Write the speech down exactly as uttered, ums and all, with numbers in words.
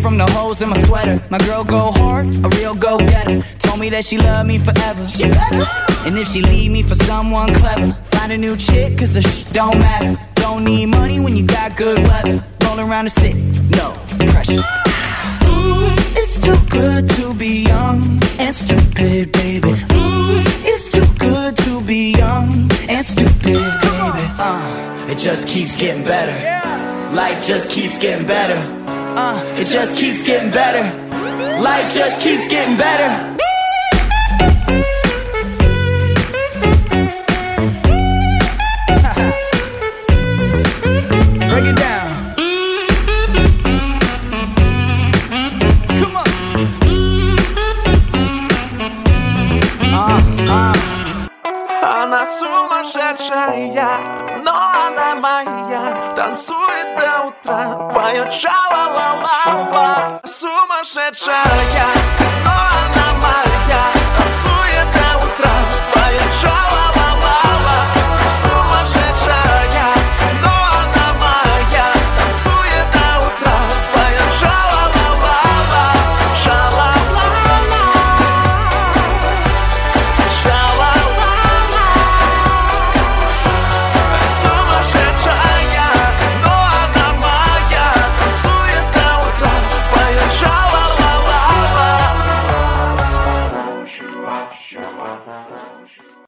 from the holes in my sweater. My girl go hard, a real go-getter. Told me that she love me forever. She better. And if she leave me for someone clever, find a new chick, cause the shit don't matter. Don't need money when you got good weather. Roll around the city, no pressure. Ooh, it's too good to be young and stupid, baby. Ooh, it's too good to be young and stupid, baby. Uh, it just keeps getting better. Life just keeps getting better. Uh, it just keeps getting better. Life just keeps getting better. Break it down. Come on. Uh, uh. Она сумасшедшая, но она моя. Танцует до утра, поет ша-ла-ла-ла-ла. Сумасшедшая.